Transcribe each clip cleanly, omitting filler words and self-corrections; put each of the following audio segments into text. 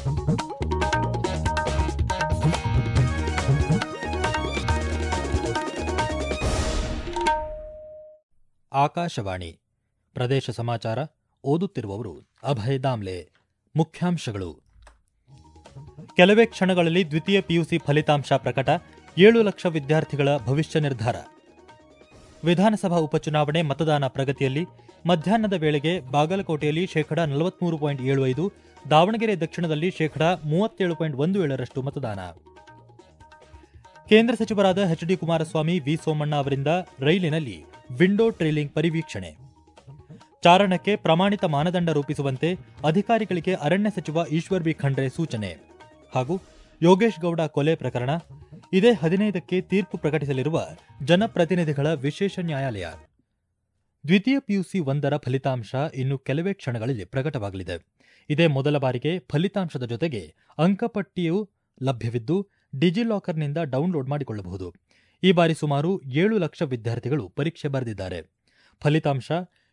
ಆಕಾಶವಾಣಿ ಪ್ರದೇಶ ಸಮಾಚಾರ ಓದುತ್ತಿರುವವರು ಅಭಯ್ ದಾಮ್ಲೆ. ಮುಖ್ಯಾಂಶಗಳು: ಕೆಲವೇ ಕ್ಷಣಗಳಲ್ಲಿ ದ್ವಿತೀಯ ಪಿಯುಸಿ ಫಲಿತಾಂಶ ಪ್ರಕಟ, 7 ಲಕ್ಷ ವಿದ್ಯಾರ್ಥಿಗಳ ಭವಿಷ್ಯ ನಿರ್ಧಾರ. ವಿಧಾನಸಭಾ ಉಪಚುನಾವಣೆ ಮತದಾನ ಪ್ರಗತಿಯಲ್ಲಿ ಮಧ್ಯಾಹ್ನದ ವೇಳೆಗೆ ಬಾಗಲಕೋಟೆಯಲ್ಲಿ 43.75%, ದಾವಣಗೆರೆ ದಕ್ಷಿಣದಲ್ಲಿ 37.17% ಮತದಾನ. ಕೇಂದ್ರ ಸಚಿವರಾದ H D Kumaraswamy, V Somanna ಅವರಿಂದ ರೈಲಿನಲ್ಲಿ ವಿಂಡೋ ಟ್ರೇಲಿಂಗ್ ಪರಿವೀಕ್ಷಣೆ. ಚಾರಣಕ್ಕೆ ಪ್ರಮಾಣಿತ ಮಾನದಂಡ ರೂಪಿಸುವಂತೆ ಅಧಿಕಾರಿಗಳಿಗೆ ಅರಣ್ಯ ಸಚಿವ ಈಶ್ವರ್ ಬಿ ಖಂಡ್ರೆ ಸೂಚನೆ. ಹಾಗೂ ಯೋಗೇಶ್ ಗೌಡ ಕೊಲೆ ಪ್ರಕರಣ, ಇದೇ 15ಕ್ಕೆ ತೀರ್ಪು ಪ್ರಕಟಿಸಲಿರುವ ಜನಪ್ರತಿನಿಧಿಗಳ ವಿಶೇಷ ನ್ಯಾಯಾಲಯ. ದ್ವಿತೀಯ ಪಿಯುಸಿ 1ರ ಫಲಿತಾಂಶ ಇನ್ನು ಕೆಲವೇ ಕ್ಷಣಗಳಲ್ಲಿ ಪ್ರಕಟವಾಗಲಿದೆ. ಇದೇ ಮೊದಲ ಬಾರಿಗೆ ಫಲಿತಾಂಶದ ಜೊತೆಗೆ ಅಂಕಪಟ್ಟಿಯೂ ಲಭ್ಯವಿದ್ದು ಡಿಜಿಲಾಕರ್ನಿಂದ ಡೌನ್ಲೋಡ್ ಮಾಡಿಕೊಳ್ಳಬಹುದು. ಈ ಬಾರಿ ಸುಮಾರು 7 ಲಕ್ಷ ವಿದ್ಯಾರ್ಥಿಗಳು ಪರೀಕ್ಷೆ ಬರೆದಿದ್ದಾರೆ. ಫಲಿತಾಂಶ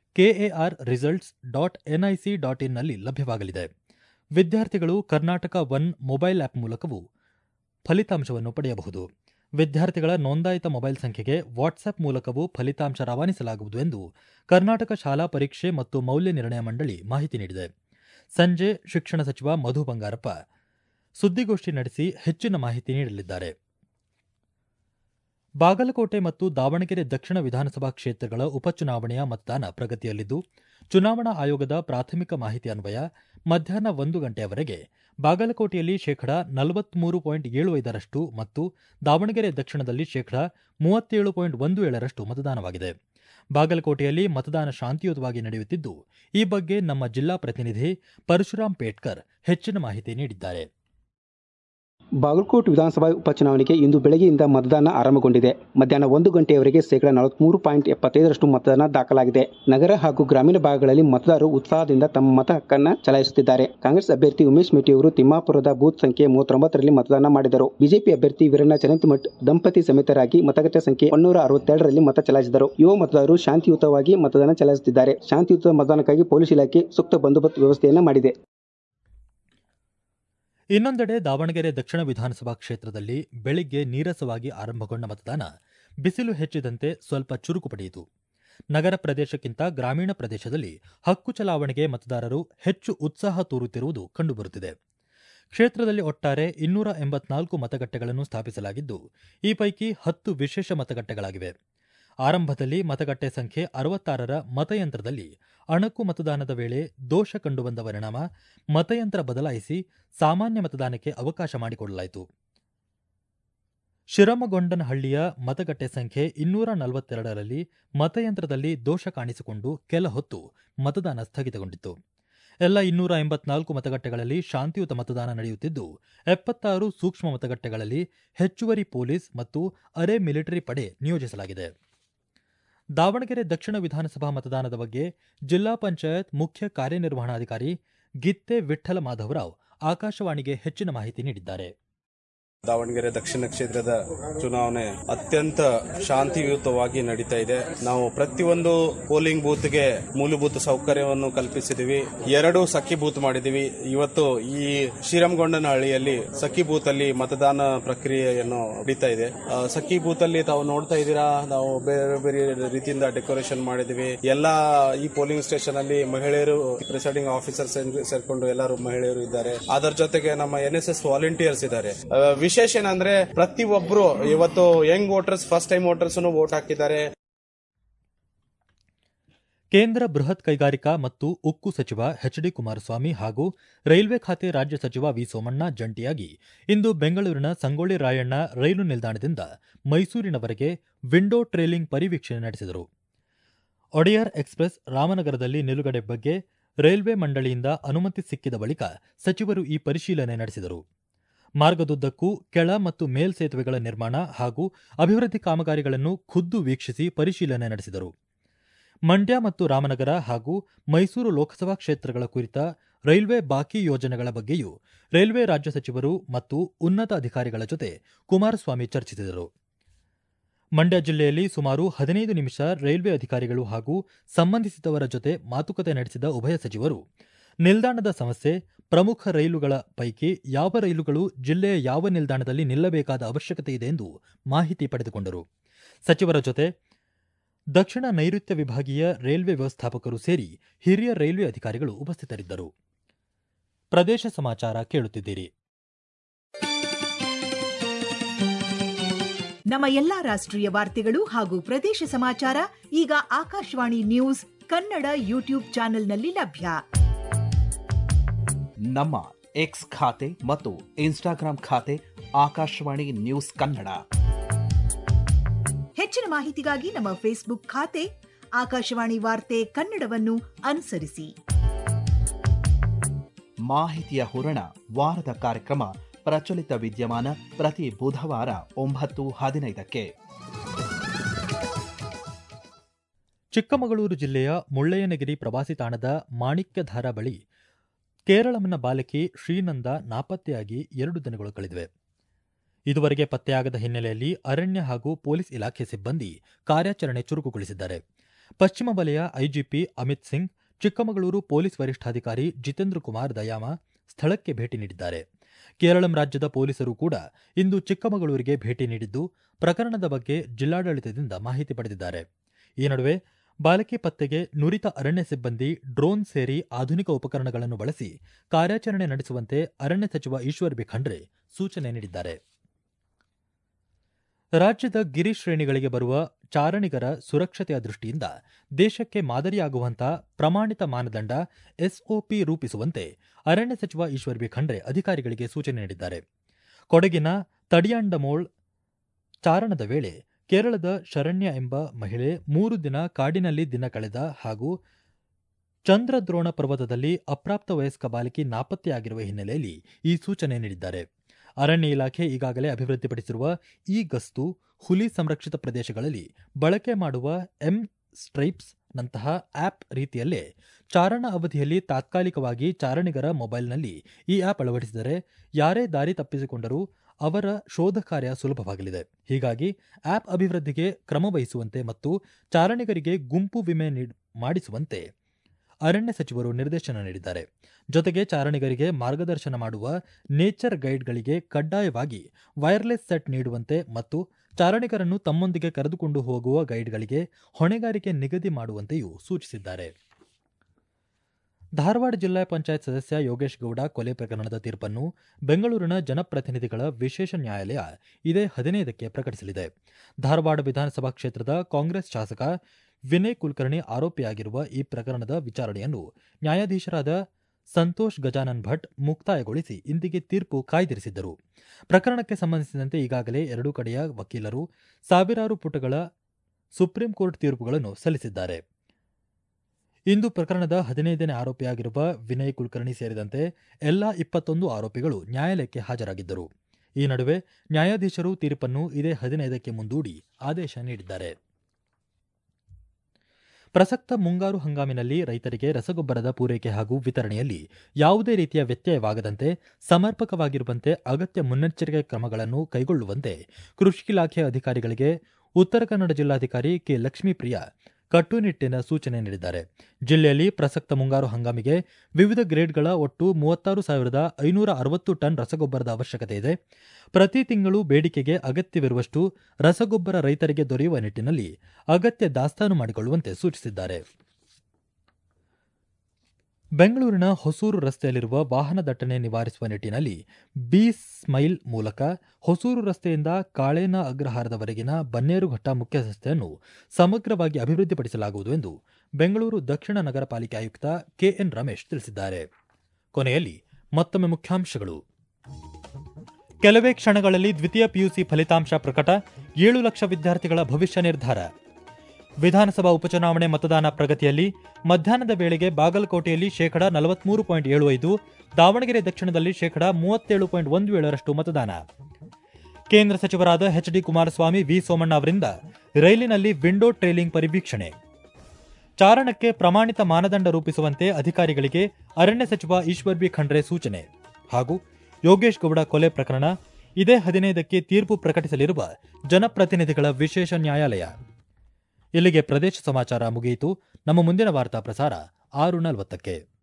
KARResults.nic.in ನಲ್ಲಿ ಲಭ್ಯವಾಗಲಿದೆ. ವಿದ್ಯಾರ್ಥಿಗಳು ಕರ್ನಾಟಕ ಒನ್ ಮೊಬೈಲ್ ಆಪ್ ಮೂಲಕವೂ ಫಲಿತಾಂಶವನ್ನು ಪಡೆಯಬಹುದು. ವಿದ್ಯಾರ್ಥಿಗಳ ನೋಂದಾಯಿತ ಮೊಬೈಲ್ ಸಂಖ್ಯೆಗೆ ವಾಟ್ಸ್ಆಪ್ ಮೂಲಕವೂ ಫಲಿತಾಂಶ ರವಾನಿಸಲಾಗುವುದು ಎಂದು ಕರ್ನಾಟಕ ಶಾಲಾ ಪರೀಕ್ಷೆ ಮತ್ತು ಮೌಲ್ಯ ನಿರ್ಣಯ ಮಂಡಳಿ ಮಾಹಿತಿ ನೀಡಿದೆ. ಸಂಜೆ ಶಿಕ್ಷಣ ಸಚಿವ ಮಧು ಬಂಗಾರಪ್ಪ ಸುದ್ದಿಗೋಷ್ಠಿ ನಡೆಸಿ ಹೆಚ್ಚಿನ ಮಾಹಿತಿ ನೀಡಲಿದ್ದಾರೆ. ಬಾಗಲಕೋಟೆ ಮತ್ತು ದಾವಣಗೆರೆ ದಕ್ಷಿಣ ವಿಧಾನಸಭಾ ಕ್ಷೇತ್ರಗಳ ಉಪಚುನಾವಣೆಯ ಮತದಾನ ಪ್ರಗತಿಯಲ್ಲಿದ್ದು, ಚುನಾವಣಾ ಆಯೋಗದ ಪ್ರಾಥಮಿಕ ಮಾಹಿತಿ ಅನ್ವಯ ಮಧ್ಯಾಹ್ನ 1 ಗಂಟೆಯವರೆಗೆ ಬಾಗಲಕೋಟೆಯಲ್ಲಿ 43.75% ಮತ್ತು ದಾವಣಗೆರೆ ದಕ್ಷಿಣದಲ್ಲಿ 37.17% ಮತದಾನವಾಗಿದೆ. ಬಾಗಲಕೋಟೆಯಲ್ಲಿ ಮತದಾನ ಶಾಂತಿಯುತವಾಗಿ ನಡೆಯುತ್ತಿದ್ದು, ಈ ಬಗ್ಗೆ ನಮ್ಮ ಜಿಲ್ಲಾ ಪ್ರತಿನಿಧಿ ಪರಶುರಾಮ್ ಪೇಟ್ಕರ್ ಹೆಚ್ಚಿನ ಮಾಹಿತಿ ನೀಡಿದ್ದಾರೆ. ಬಾಗಲಕೋಟೆ ವಿಧಾನಸಭಾ ಉಪಚುನಾವಣೆಗೆ ಇಂದು ಬೆಳಗ್ಗೆಯಿಂದ ಮತದಾನ ಆರಂಭಗೊಂಡಿದೆ. ಮಧ್ಯಾಹ್ನ 1 ಗಂಟೆಯವರೆಗೆ 43.75% ಮತದಾನ ದಾಖಲಾಗಿದೆ. ನಗರ ಹಾಗೂ ಗ್ರಾಮೀಣ ಭಾಗಗಳಲ್ಲಿ ಮತದಾರರು ಉತ್ಸಾಹದಿಂದ ತಮ್ಮ ಮತ ಹಕ್ಕನ್ನು ಚಲಾಯಿಸುತ್ತಿದ್ದಾರೆ. ಕಾಂಗ್ರೆಸ್ ಅಭ್ಯರ್ಥಿ ಉಮೇಶ್ ಮೆಟ್ಟಿಯವರು ತಿಮ್ಮಾಪುರದ ಬೂತ್ ಸಂಖ್ಯೆ 39ರಲ್ಲಿ ಮತದಾನ ಮಾಡಿದರು. ಬಿಜೆಪಿ ಅಭ್ಯರ್ಥಿ ವೀರಣ್ಣ ಚರಂತಿಮಠ್ ದಂಪತಿ ಸಮೇತರಾಗಿ ಮತಗಟ್ಟೆ ಸಂಖ್ಯೆ 162ರಲ್ಲಿ ಮತ ಚಲಾಯಿಸಿದರು. ಯುವ ಮತದಾರರು ಶಾಂತಿಯುತವಾಗಿ ಮತದಾನ ಚಲಾಯಿಸುತ್ತಿದ್ದಾರೆ. ಶಾಂತಿಯುತ ಮತದಾನಕ್ಕಾಗಿ ಪೊಲೀಸ್ ಇಲಾಖೆ ಸೂಕ್ತ ಬಂದೋಬಸ್ತ್ ವ್ಯವಸ್ಥೆಯನ್ನು ಮಾಡಿದೆ. ಇನ್ನೊಂದೆಡೆ ದಾವಣಗೆರೆ ದಕ್ಷಿಣ ವಿಧಾನಸಭಾ ಕ್ಷೇತ್ರದಲ್ಲಿ ಬೆಳಿಗ್ಗೆ ನೀರಸವಾಗಿ ಆರಂಭಗೊಂಡ ಮತದಾನ ಬಿಸಿಲು ಹೆಚ್ಚಿದಂತೆ ಸ್ವಲ್ಪ ಚುರುಕು ಪಡೆಯಿತು. ನಗರ ಪ್ರದೇಶಕ್ಕಿಂತ ಗ್ರಾಮೀಣ ಪ್ರದೇಶದಲ್ಲಿ ಹಕ್ಕು ಚಲಾವಣೆಗೆ ಮತದಾರರು ಹೆಚ್ಚು ಉತ್ಸಾಹ ತೋರುತ್ತಿರುವುದು ಕಂಡುಬರುತ್ತಿದೆ. ಕ್ಷೇತ್ರದಲ್ಲಿ ಒಟ್ಟಾರೆ 284 ಮತಗಟ್ಟೆಗಳನ್ನು ಸ್ಥಾಪಿಸಲಾಗಿದ್ದು, ಈ ಪೈಕಿ 10 ವಿಶೇಷ ಮತಗಟ್ಟೆಗಳಾಗಿವೆ. ಆರಂಭದಲ್ಲಿ ಮತಗಟ್ಟೆ ಸಂಖ್ಯೆ 66ರ ಮತಯಂತ್ರದಲ್ಲಿ ಅಣಕು ಮತದಾನದ ವೇಳೆ ದೋಷ ಕಂಡುಬಂದ ಪರಿಣಾಮ ಮತಯಂತ್ರ ಬದಲಾಯಿಸಿ ಸಾಮಾನ್ಯ ಮತದಾನಕ್ಕೆ ಅವಕಾಶ ಮಾಡಿಕೊಡಲಾಯಿತು. ಶಿರಮಗೊಂಡನಹಳ್ಳಿಯ ಮತಗಟ್ಟೆ ಸಂಖ್ಯೆ 242ರಲ್ಲಿ ಮತಯಂತ್ರದಲ್ಲಿ ದೋಷ ಕಾಣಿಸಿಕೊಂಡು ಕೆಲ ಹೊತ್ತು ಮತದಾನ ಸ್ಥಗಿತಗೊಂಡಿತ್ತು. ಎಲ್ಲ 284 ಮತಗಟ್ಟೆಗಳಲ್ಲಿ ಶಾಂತಿಯುತ ಮತದಾನ ನಡೆಯುತ್ತಿದ್ದು, 76 ಸೂಕ್ಷ್ಮ ಮತಗಟ್ಟೆಗಳಲ್ಲಿ ಹೆಚ್ಚುವರಿ ಪೊಲೀಸ್ ಮತ್ತು ಅರೆ ಮಿಲಿಟರಿ ಪಡೆ ನಿಯೋಜಿಸಲಾಗಿದೆ. ದಾವಣಗೆರೆ ದಕ್ಷಿಣ ವಿಧಾನಸಭಾ ಮತದಾನದ ಬಗ್ಗೆ ಜಿಲ್ಲಾ ಪಂಚಾಯತ್ ಮುಖ್ಯ ಕಾರ್ಯನಿರ್ವಹಣಾಧಿಕಾರಿ ಗಿತ್ತೆ ವಿಠ್ಠಲ ಮಾಧವರಾವ್ ಆಕಾಶವಾಣಿಗೆ ಹೆಚ್ಚಿನ ಮಾಹಿತಿ ನೀಡಿದ್ದಾರೆ. ದಾವಣಗೆರೆ ದಕ್ಷಿಣ ಕ್ಷೇತ್ರದ ಚುನಾವಣೆ ಅತ್ಯಂತ ಶಾಂತಿಯುತವಾಗಿ ನಡೀತಾ ಇದೆ. ನಾವು ಪ್ರತಿಯೊಂದು ಪೋಲಿಂಗ್ ಬೂತ್ಗೆ ಮೂಲಭೂತ ಸೌಕರ್ಯವನ್ನು ಕಲ್ಪಿಸಿದೀವಿ. 2 ಸಖಿ ಬೂತ್ ಮಾಡಿದೀವಿ. ಇವತ್ತು ಈ ಶ್ರೀರಂಗಗೊಂಡನಹಳ್ಳಿಯಲ್ಲಿ ಸಖಿ ಬೂತ್ ಅಲ್ಲಿ ಮತದಾನ ಪ್ರಕ್ರಿಯೆಯನ್ನು ನಡೀತಾ ಇದೆ. ಸಖಿ ಬೂತ್ ಅಲ್ಲಿ ತಾವು ನೋಡ್ತಾ ಇದ್ದೀರಾ, ನಾವು ಬೇರೆ ಬೇರೆ ರೀತಿಯಿಂದ ಡೆಕೋರೇಷನ್ ಮಾಡಿದೀವಿ. ಎಲ್ಲಾ ಈ ಪೋಲಿಂಗ್ ಸ್ಟೇಷನ್ ಅಲ್ಲಿ ಮಹಿಳೆಯರು, ಪ್ರಿಸೈಡಿಂಗ್ ಆಫೀಸರ್ ಸೇರ್ಕೊಂಡು ಎಲ್ಲರೂ ಮಹಿಳೆಯರು ಇದ್ದಾರೆ. ಅದರ ಜೊತೆಗೆ ನಮ್ಮ NSS ವಾಲಂಟಿಯರ್ಸ್ ಇದ್ದಾರೆ. ವಿಶೇಷ ಏನಂದ್ರೆ ಪ್ರತಿಯೊಬ್ಬರು ಇವತ್ತು young voters, first time voters vote ಹಾಕಿದ್ದಾರೆ. ಕೇಂದ್ರ ಬೃಹತ್ ಕೈಗಾರಿಕಾ ಮತ್ತು ಉಕ್ಕು ಸಚಿವ ಎಚ್ ಡಿ ಕುಮಾರಸ್ವಾಮಿ ಹಾಗೂ ರೈಲ್ವೆ ಖಾತೆ ರಾಜ್ಯ ಸಚಿವ ವಿ ಸೋಮಣ್ಣ ಜಂಟಿಯಾಗಿ ಇಂದು ಬೆಂಗಳೂರಿನ ಸಂಗೊಳ್ಳಿ ರಾಯಣ್ಣ ರೈಲು ನಿಲ್ದಾಣದಿಂದ ಮೈಸೂರಿನವರೆಗೆ ವಿಂಡೋ ಟ್ರೇಲಿಂಗ್ ಪರಿವೀಕ್ಷಣೆ ನಡೆಸಿದರು. ಒಡೆಯರ್ ಎಕ್ಸ್ಪ್ರೆಸ್ ರಾಮನಗರದಲ್ಲಿ ನಿಲುಗಡೆ ಬಗ್ಗೆ ರೈಲ್ವೆ ಮಂಡಳಿಯಿಂದ ಅನುಮತಿ ಸಿಕ್ಕಿದ ಬಳಿಕ ಸಚಿವರು ಈ ಪರಿಶೀಲನೆ ನಡೆಸಿದರು. ಮಾರ್ಗದುದ್ದಕ್ಕೂ ಕೆಳ ಮತ್ತು ಮೇಲ್ಸೇತುವೆಗಳ ನಿರ್ಮಾಣ ಹಾಗೂ ಅಭಿವೃದ್ಧಿ ಕಾಮಗಾರಿಗಳನ್ನು ಖುದ್ದು ವೀಕ್ಷಿಸಿ ಪರಿಶೀಲನೆ ನಡೆಸಿದರು. ಮಂಡ್ಯ ಮತ್ತು ರಾಮನಗರ ಹಾಗೂ ಮೈಸೂರು ಲೋಕಸಭಾ ಕ್ಷೇತ್ರಗಳ ಕುರಿತ ರೈಲ್ವೆ ಬಾಕಿ ಯೋಜನೆಗಳ ಬಗ್ಗೆಯೂ ರೈಲ್ವೆ ರಾಜ್ಯ ಸಚಿವರು ಮತ್ತು ಉನ್ನತ ಅಧಿಕಾರಿಗಳ ಜೊತೆ ಕುಮಾರಸ್ವಾಮಿ ಚರ್ಚಿಸಿದರು. ಮಂಡ್ಯ ಜಿಲ್ಲೆಯಲ್ಲಿ ಸುಮಾರು 15 ನಿಮಿಷ ರೈಲ್ವೆ ಅಧಿಕಾರಿಗಳು ಹಾಗೂ ಸಂಬಂಧಿಸಿದವರ ಜೊತೆ ಮಾತುಕತೆ ನಡೆಸಿದ ಉಭಯ ಸಚಿವರು ನಿಲ್ದಾಣದ ಸಮಸ್ಯೆ, ಪ್ರಮುಖ ರೈಲುಗಳ ಪೈಕಿ ಯಾವ ರೈಲುಗಳು ಜಿಲ್ಲೆಯ ಯಾವ ನಿಲ್ದಾಣದಲ್ಲಿ ನಿಲ್ಲಬೇಕಾದ ಅವಶ್ಯಕತೆ ಇದೆ ಎಂದು ಮಾಹಿತಿ ಪಡೆದುಕೊಂಡರು. ಸಚಿವರ ಜೊತೆ ದಕ್ಷಿಣ ನೈಋತ್ಯ ವಿಭಾಗೀಯ ರೈಲ್ವೆ ವ್ಯವಸ್ಥಾಪಕರು ಸೇರಿ ಹಿರಿಯ ರೈಲ್ವೆ ಅಧಿಕಾರಿಗಳು ಉಪಸ್ಥಿತರಿದ್ದರು. ಪ್ರದೇಶ ಸಮಾಚಾರ ಕೇಳುತ್ತಿದ್ದೀರಿ. ನಮ್ಮ ಎಲ್ಲಾ ರಾಷ್ಟ್ರೀಯ ವಾರ್ತೆಗಳು ಹಾಗೂ ಪ್ರದೇಶ ಸಮಾಚಾರ ಈಗ ಆಕಾಶವಾಣಿ ನ್ಯೂಸ್ ಕನ್ನಡ ಯೂಟ್ಯೂಬ್ ಚಾನೆಲ್ನಲ್ಲಿ ಲಭ್ಯ. ನಮ್ಮ ಎಕ್ಸ್ ಖಾತೆ ಮತ್ತು ಇನ್ಸ್ಟಾಗ್ರಾಂ ಖಾತೆ ಆಕಾಶವಾಣಿ ನ್ಯೂಸ್ ಕನ್ನಡ. ಹೆಚ್ಚಿನ ಮಾಹಿತಿಗಾಗಿ ನಮ್ಮ ಫೇಸ್ಬುಕ್ ಖಾತೆ ಆಕಾಶವಾಣಿ ವಾರ್ತೆ ಕನ್ನಡವನ್ನು ಅನುಸರಿಸಿ. ಮಾಹಿತಿಯ ಹೂರಣ ವಾರದ ಕಾರ್ಯಕ್ರಮ ಪ್ರಚಲಿತ ವಿದ್ಯಮಾನ ಪ್ರತಿ ಬುಧವಾರ 9:15ಕ್ಕೆ. ಚಿಕ್ಕಮಗಳೂರು ಜಿಲ್ಲೆಯ ಮುಳ್ಳಯ್ಯನಗಿರಿ ಪ್ರವಾಸಿ ತಾಣದ ಮಾಣಿಕ್ಯಧಾರ ಬಳಿ ಕೇರಳಂನ ಬಾಲಕಿ ಶ್ರೀನಂದ ನಾಪತ್ತೆಯಾಗಿ 2 ದಿನಗಳು ಕಳೆದಿವೆ. ಇದುವರೆಗೆ ಪತ್ತೆಯಾಗದ ಹಿನ್ನೆಲೆಯಲ್ಲಿ ಅರಣ್ಯ ಹಾಗೂ ಪೊಲೀಸ್ ಇಲಾಖೆ ಸಿಬ್ಬಂದಿ ಕಾರ್ಯಾಚರಣೆ ಚುರುಕುಗೊಳಿಸಿದ್ದಾರೆ. ಪಶ್ಚಿಮ ವಲಯ ಐಜಿಪಿ ಅಮಿತ್ ಸಿಂಗ್, ಚಿಕ್ಕಮಗಳೂರು ಪೊಲೀಸ್ ವರಿಷ್ಠಾಧಿಕಾರಿ ಜಿತೇಂದ್ರ ಕುಮಾರ್ ದಯಾಮ ಸ್ಥಳಕ್ಕೆ ಭೇಟಿ ನೀಡಿದ್ದಾರೆ. ಕೇರಳಂ ರಾಜ್ಯದ ಪೊಲೀಸರು ಕೂಡ ಇಂದು ಚಿಕ್ಕಮಗಳೂರಿಗೆ ಭೇಟಿ ನೀಡಿದ್ದು ಪ್ರಕರಣದ ಬಗ್ಗೆ ಜಿಲ್ಲಾಡಳಿತದಿಂದ ಮಾಹಿತಿ ಪಡೆದಿದ್ದಾರೆ. ಈ ನಡುವೆ ಬಾಲಕಿ ಪತ್ತೆಗೆ ನುರಿತ ಅರಣ್ಯ ಸಿಬ್ಬಂದಿ ಡ್ರೋನ್ ಸೇರಿ ಆಧುನಿಕ ಉಪಕರಣಗಳನ್ನು ಬಳಸಿ ಕಾರ್ಯಾಚರಣೆ ನಡೆಸುವಂತೆ ಅರಣ್ಯ ಸಚಿವ ಈಶ್ವರ್ ಬಿ ಖಂಡ್ರೆ ಸೂಚನೆ ನೀಡಿದ್ದಾರೆ. ರಾಜ್ಯದ ಗಿರಿ ಶ್ರೇಣಿಗಳಿಗೆ ಬರುವ ಚಾರಣಿಗರ ಸುರಕ್ಷತೆಯ ದೃಷ್ಟಿಯಿಂದ ದೇಶಕ್ಕೆ ಮಾದರಿಯಾಗುವಂತಹ ಪ್ರಮಾಣಿತ ಮಾನದಂಡ ಎಸ್ಒಪಿ ರೂಪಿಸುವಂತೆ ಅರಣ್ಯ ಸಚಿವ ಈಶ್ವರ್ ಬಿ ಖಂಡ್ರೆ ಅಧಿಕಾರಿಗಳಿಗೆ ಸೂಚನೆ ನೀಡಿದ್ದಾರೆ. ಕೊಡಗಿನ ತಡಿಯಾಂಡಮೋಳ್ ಚಾರಣದ ವೇಳೆ ಕೇರಳದ ಶರಣ್ಯ ಎಂಬ ಮಹಿಳೆ 3 ದಿನ ಕಾಡಿನಲ್ಲಿ ದಿನ ಕಳೆದ ಹಾಗೂ ಚಂದ್ರದ್ರೋಣ ಪರ್ವತದಲ್ಲಿ ಅಪ್ರಾಪ್ತ ವಯಸ್ಕ ಬಾಲಕಿ ನಾಪತ್ತೆಯಾಗಿರುವ ಹಿನ್ನೆಲೆಯಲ್ಲಿ ಈ ಸೂಚನೆ ನೀಡಿದ್ದಾರೆ. ಅರಣ್ಯ ಇಲಾಖೆ ಈಗಾಗಲೇ ಅಭಿವೃದ್ಧಿಪಡಿಸಿರುವ ಈ ಗಸ್ತು ಹುಲಿ ಸಂರಕ್ಷಿತ ಪ್ರದೇಶಗಳಲ್ಲಿ ಬಳಕೆ ಮಾಡುವ ಸ್ಟ್ರೈಪ್ಸ್ ನಂತಹ ಆಪ್ ರೀತಿಯಲ್ಲೇ ಚಾರಣ ಅವಧಿಯಲ್ಲಿ ತಾತ್ಕಾಲಿಕವಾಗಿ ಚಾರಣಿಗರ ಮೊಬೈಲ್ನಲ್ಲಿ ಈ ಆಪ್ ಅಳವಡಿಸಿದರೆ ಯಾರೇ ದಾರಿ ತಪ್ಪಿಸಿಕೊಂಡರೂ ಅವರ ಶೋಧ ಕಾರ್ಯ ಸುಲಭವಾಗಲಿದೆ. ಹೀಗಾಗಿ ಆಪ್ ಅಭಿವೃದ್ಧಿಗೆ ಕ್ರಮ ವಹಿಸುವಂತೆ ಮತ್ತು ಚಾರಣಿಗರಿಗೆ ಗುಂಪು ವಿಮೆ ಮಾಡಿಸುವಂತೆ ಅರಣ್ಯ ಸಚಿವರು ನಿರ್ದೇಶನ ನೀಡಿದ್ದಾರೆ. ಜೊತೆಗೆ ಚಾರಣಿಗರಿಗೆ ಮಾರ್ಗದರ್ಶನ ಮಾಡುವ ನೇಚರ್ ಗೈಡ್ಗಳಿಗೆ ಕಡ್ಡಾಯವಾಗಿ ವೈರ್ಲೆಸ್ ಸೆಟ್ ನೀಡುವಂತೆ ಮತ್ತು ಚಾರಣಿಗರನ್ನು ತಮ್ಮೊಂದಿಗೆ ಕರೆದುಕೊಂಡು ಹೋಗುವ ಗೈಡ್ಗಳಿಗೆ ಹೊಣೆಗಾರಿಕೆ ನಿಗದಿ ಮಾಡುವಂತೆಯೂ ಸೂಚಿಸಿದ್ದಾರೆ. ಧಾರವಾಡ ಜಿಲ್ಲಾ ಪಂಚಾಯತ್ ಸದಸ್ಯ ಯೋಗೇಶ್ ಗೌಡ ಕೊಲೆ ಪ್ರಕರಣದ ತೀರ್ಪನ್ನು ಬೆಂಗಳೂರಿನ ಜನಪ್ರತಿನಿಧಿಗಳ ವಿಶೇಷ ನ್ಯಾಯಾಲಯ ಇದೇ 15ಕ್ಕೆ ಪ್ರಕಟಿಸಲಿದೆ. ಧಾರವಾಡ ವಿಧಾನಸಭಾ ಕ್ಷೇತ್ರದ ಕಾಂಗ್ರೆಸ್ ಶಾಸಕ ವಿನಯ್ ಕುಲಕರ್ಣಿ ಆರೋಪಿಯಾಗಿರುವ ಈ ಪ್ರಕರಣದ ವಿಚಾರಣೆಯನ್ನು ನ್ಯಾಯಾಧೀಶರಾದ ಸಂತೋಷ್ ಗಜಾನನ್ ಭಟ್ ಮುಕ್ತಾಯಗೊಳಿಸಿ ಇಂದಿಗೆ ತೀರ್ಪು ಕಾಯ್ದಿರಿಸಿದ್ದರು. ಪ್ರಕರಣಕ್ಕೆ ಸಂಬಂಧಿಸಿದಂತೆ ಈಗಾಗಲೇ ಎರಡೂ ಕಡೆಯ ವಕೀಲರು ಸಾವಿರಾರು ಪುಟಗಳ ಸುಪ್ರೀಂ ಕೋರ್ಟ್ ತೀರ್ಪುಗಳನ್ನು ಸಲ್ಲಿಸಿದ್ದಾರೆ. ಇಂದು ಪ್ರಕರಣದ 15ನೇ ಆರೋಪಿಯಾಗಿರುವ ವಿನಯ್ ಕುಲಕರ್ಣಿ ಸೇರಿದಂತೆ ಎಲ್ಲಾ 21 ಆರೋಪಿಗಳು ನ್ಯಾಯಾಲಯಕ್ಕೆ ಹಾಜರಾಗಿದ್ದರು. ಈ ನಡುವೆ ನ್ಯಾಯಾಧೀಶರು ತೀರ್ಪನ್ನು ಇದೇ 15ಕ್ಕೆ ಮುಂದೂಡಿ ಆದೇಶ ನೀಡಿದ್ದಾರೆ. ಪ್ರಸಕ್ತ ಮುಂಗಾರು ಹಂಗಾಮಿನಲ್ಲಿ ರೈತರಿಗೆ ರಸಗೊಬ್ಬರದ ಪೂರೈಕೆ ಹಾಗೂ ವಿತರಣೆಯಲ್ಲಿ ಯಾವುದೇ ರೀತಿಯ ವ್ಯತ್ಯಯವಾಗದಂತೆ ಸಮರ್ಪಕವಾಗಿರುವಂತೆ ಅಗತ್ಯ ಮುನ್ನೆಚ್ಚರಿಕೆ ಕ್ರಮಗಳನ್ನು ಕೈಗೊಳ್ಳುವಂತೆ ಕೃಷಿ ಇಲಾಖೆ ಅಧಿಕಾರಿಗಳಿಗೆ ಉತ್ತರ ಕನ್ನಡ ಜಿಲ್ಲಾಧಿಕಾರಿ ಕೆ ಲಕ್ಷ್ಮೀಪ್ರಿಯ ಕಟ್ಟುನಿಟ್ಟಿನ ಸೂಚನೆ ನೀಡಿದ್ದಾರೆ. ಜಿಲ್ಲೆಯಲ್ಲಿ ಪ್ರಸಕ್ತ ಮುಂಗಾರು ಹಂಗಾಮಿಗೆ ವಿವಿಧ ಗ್ರೇಡ್ಗಳ ಒಟ್ಟು 36,560 ಟನ್ ರಸಗೊಬ್ಬರದ ಅವಶ್ಯಕತೆ ಇದೆ. ಪ್ರತಿ ತಿಂಗಳು ಬೇಡಿಕೆಗೆ ಅಗತ್ಯವಿರುವಷ್ಟು ರಸಗೊಬ್ಬರ ರೈತರಿಗೆ ದೊರೆಯುವ ನಿಟ್ಟಿನಲ್ಲಿ ಅಗತ್ಯ ದಾಸ್ತಾನು ಮಾಡಿಕೊಳ್ಳುವಂತೆ ಸೂಚಿಸಿದ್ದಾರೆ. ಬೆಂಗಳೂರಿನ ಹೊಸೂರು ರಸ್ತೆಯಲ್ಲಿರುವ ವಾಹನ ದಟ್ಟಣೆ ನಿವಾರಿಸುವ ನಿಟ್ಟಿನಲ್ಲಿ ಬಿ ಸ್ಮೈಲ್ ಮೂಲಕ ಹೊಸೂರು ರಸ್ತೆಯಿಂದ ಕಾಳೇನ ಅಗ್ರಹಾರದವರೆಗಿನ ಬನ್ನೇರುಘಟ್ಟ ಮುಖ್ಯ ರಸ್ತೆಯನ್ನು ಸಮಗ್ರವಾಗಿ ಅಭಿವೃದ್ಧಿಪಡಿಸಲಾಗುವುದು ಎಂದು ಬೆಂಗಳೂರು ದಕ್ಷಿಣ ನಗರ ಪಾಲಿಕೆ ಆಯುಕ್ತ ಕೆಎನ್ ರಮೇಶ್ ತಿಳಿಸಿದ್ದಾರೆ. ಕೊನೆಯಲ್ಲಿ ಮತ್ತೊಮ್ಮೆ ಮುಖ್ಯಾಂಶಗಳು. ಕೆಲವೇ ಕ್ಷಣಗಳಲ್ಲಿ ದ್ವಿತೀಯ ಪಿಯುಸಿ ಫಲಿತಾಂಶ ಪ್ರಕಟ, 7 ಲಕ್ಷ ವಿದ್ಯಾರ್ಥಿಗಳ ಭವಿಷ್ಯ ನಿರ್ಧಾರ. ವಿಧಾನಸಭಾ ಉಪಚುನಾವಣೆ ಮತದಾನ ಪ್ರಗತಿಯಲ್ಲಿ ಮಧ್ಯಾಹ್ನದ ವೇಳೆಗೆ ಬಾಗಲಕೋಟೆಯಲ್ಲಿ 43.75%, ದಾವಣಗೆರೆ ದಕ್ಷಿಣದಲ್ಲಿ 37.17% ಮತದಾನ. ಕೇಂದ್ರ ಸಚಿವರಾದ ಎಚ್.ಡಿ. ಕುಮಾರಸ್ವಾಮಿ, ವಿ. ಸೋಮಣ್ಣ ಅವರಿಂದ ರೈಲಿನಲ್ಲಿ ವಿಂಡೋ ಟ್ರೇಲಿಂಗ್ ಪರಿವೀಕ್ಷಣೆ. ಚಾರಣಕ್ಕೆ ಪ್ರಮಾಣಿತ ಮಾನದಂಡ ರೂಪಿಸುವಂತೆ ಅಧಿಕಾರಿಗಳಿಗೆ ಅರಣ್ಯ ಸಚಿವ ಈಶ್ವರ್ ಬಿ ಖಂಡ್ರೆ ಸೂಚನೆ. ಹಾಗೂ ಯೋಗೇಶ್ ಗೌಡ ಕೊಲೆ ಪ್ರಕರಣ ಇದೇ 15ಕ್ಕೆ ತೀರ್ಪು ಪ್ರಕಟಿಸಲಿರುವ ಜನಪ್ರತಿನಿಧಿಗಳ ವಿಶೇಷ ನ್ಯಾಯಾಲಯ. ಇಲ್ಲಿಗೆ ಪ್ರದೇಶ ಸಮಾಚಾರ ಮುಗಿಯಿತು. ನಮ್ಮ ಮುಂದಿನ ವಾರ್ತಾ ಪ್ರಸಾರ 6:40ಕ್ಕೆ.